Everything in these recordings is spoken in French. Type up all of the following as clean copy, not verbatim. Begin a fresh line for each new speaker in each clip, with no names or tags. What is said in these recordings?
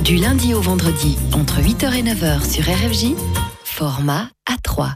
Du lundi au vendredi, entre 8h et 9h sur RFJ, format A3.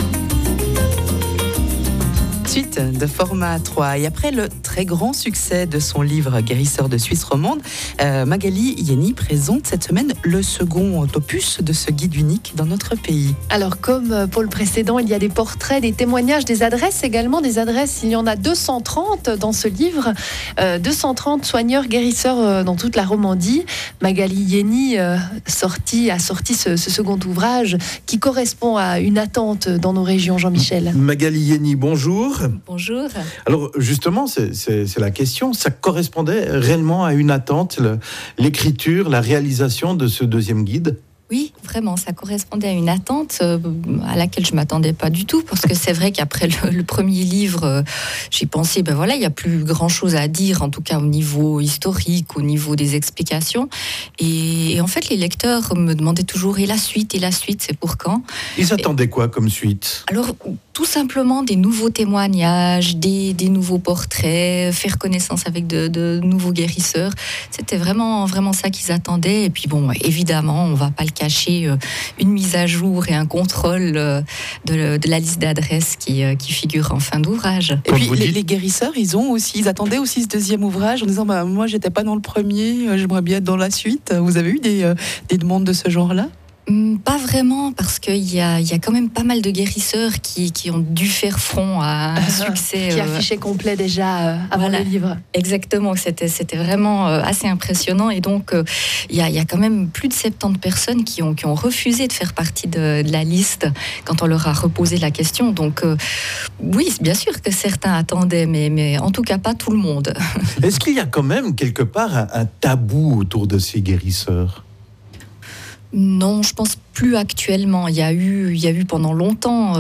Suite de format A3. Et après le très grand succès de son livre Guérisseur de Suisse romande, Magali Yenny présente cette semaine le second opus de ce guide unique dans notre pays.
Alors, comme pour le précédent, il y a des portraits, des témoignages, des adresses également. Des adresses, il y en a 230 dans ce livre. 230 soigneurs, guérisseurs dans toute la Romandie. Magali Yenny a sorti ce second ouvrage qui correspond à une attente dans nos régions, Jean-Michel.
Magali Yenny, bonjour.
Bonjour.
Alors justement, c'est la question. Ça correspondait réellement à une attente, l'écriture, la réalisation de ce deuxième guide ?
Oui, vraiment, ça correspondait à une attente à laquelle je ne m'attendais pas du tout, parce que c'est vrai qu'après le premier livre, j'ai pensé, il n'y a plus grand-chose à dire, en tout cas au niveau historique, au niveau des explications. Et en fait, les lecteurs me demandaient toujours, et la suite, c'est pour quand ?
Ils attendaient quoi comme suite ?
Alors, tout simplement des nouveaux témoignages, des nouveaux portraits, faire connaissance avec de nouveaux guérisseurs. C'était vraiment ça qu'ils attendaient. Et puis évidemment, on ne va pas le cacher, une mise à jour et un contrôle de la liste d'adresses qui figure en fin d'ouvrage.
Et puis les guérisseurs, ils attendaient aussi ce deuxième ouvrage en disant moi j'étais pas dans le premier, j'aimerais bien être dans la suite. Vous avez eu des demandes de ce genre-là ?
Pas vraiment, parce qu'il y a quand même pas mal de guérisseurs qui ont dû faire front à un succès.
Qui affichait complet déjà avant le livre.
Exactement, c'était vraiment assez impressionnant. Et donc, il y a quand même plus de 70 personnes qui ont refusé de faire partie de la liste quand on leur a reposé la question. Donc, oui, bien sûr que certains attendaient, mais en tout cas pas tout le monde.
Est-ce qu'il y a quand même quelque part un tabou autour de ces guérisseurs ?
Non, je pense plus actuellement. Il y a eu pendant longtemps,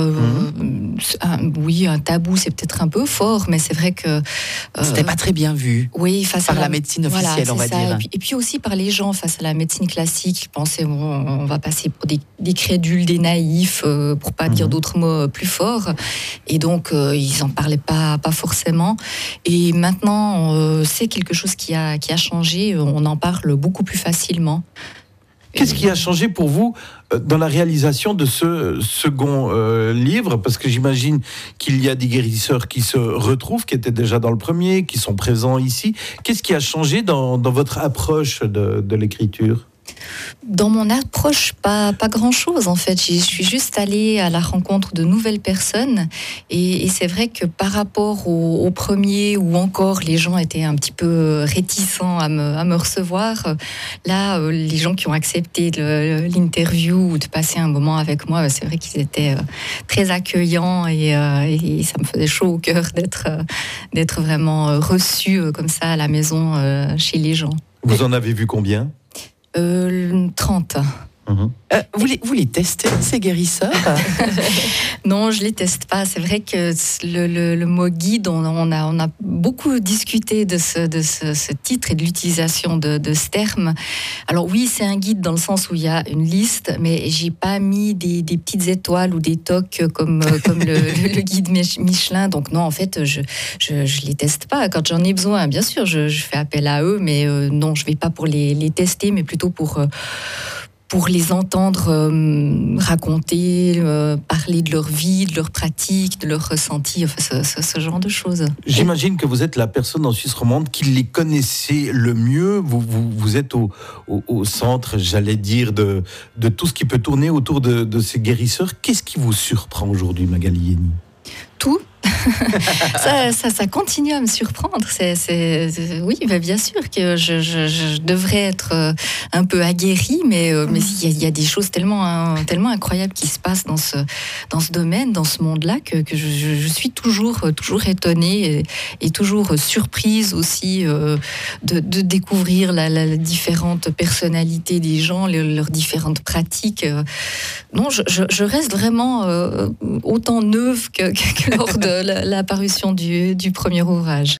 un tabou, c'est peut-être un peu fort, mais c'est vrai que
c'était pas très bien vu.
Oui,
par la médecine officielle, on va dire.
Et puis aussi par les gens face à la médecine classique, ils pensaient on va passer pour des crédules, des naïfs, pour pas dire d'autres mots plus forts. Et donc ils en parlaient pas forcément. Et maintenant, c'est quelque chose qui a changé. On en parle beaucoup plus facilement.
Qu'est-ce qui a changé pour vous dans la réalisation de ce second livre ? Parce que j'imagine qu'il y a des guérisseurs qui se retrouvent, qui étaient déjà dans le premier, qui sont présents ici. Qu'est-ce qui a changé dans votre approche de l'écriture ?
Dans mon approche, pas grand-chose en fait. Je suis juste allée à la rencontre de nouvelles personnes et c'est vrai que par rapport au premier, où encore les gens étaient un petit peu réticents à me recevoir, là, les gens qui ont accepté l'interview ou de passer un moment avec moi, c'est vrai qu'ils étaient très accueillants et ça me faisait chaud au cœur d'être vraiment reçue comme ça à la maison chez les gens.
Vous en avez vu combien ?
30.
Vous les testez, ces guérisseurs ?
Non, je les teste pas. C'est vrai que le mot guide, on a beaucoup discuté de ce titre et de l'utilisation de ce terme. Alors oui, c'est un guide dans le sens où il y a une liste, mais j'ai pas mis des petites étoiles ou des tocs comme le guide Michelin. Donc non, en fait, je les teste pas. Quand j'en ai besoin, bien sûr, je fais appel à eux, mais non, je vais pas pour les tester, mais plutôt pour les entendre raconter, parler de leur vie, de leur pratique, de leur ressenti, enfin ce genre de choses.
J'imagine que vous êtes la personne en Suisse romande qui les connaissait le mieux. Vous êtes au centre, j'allais dire, de tout ce qui peut tourner autour de ces guérisseurs. Qu'est-ce qui vous surprend aujourd'hui, Magali Yenny ?
Tout. ça continue à me surprendre. Oui, bien sûr que je devrais être un peu aguerrie, mais il y a des choses tellement incroyables qui se passent dans ce domaine, dans ce monde-là, que je suis toujours étonnée et toujours surprise aussi de découvrir la différente personnalité des gens, leurs différentes pratiques. Non, je reste vraiment autant neuve que lors de la parution du premier ouvrage.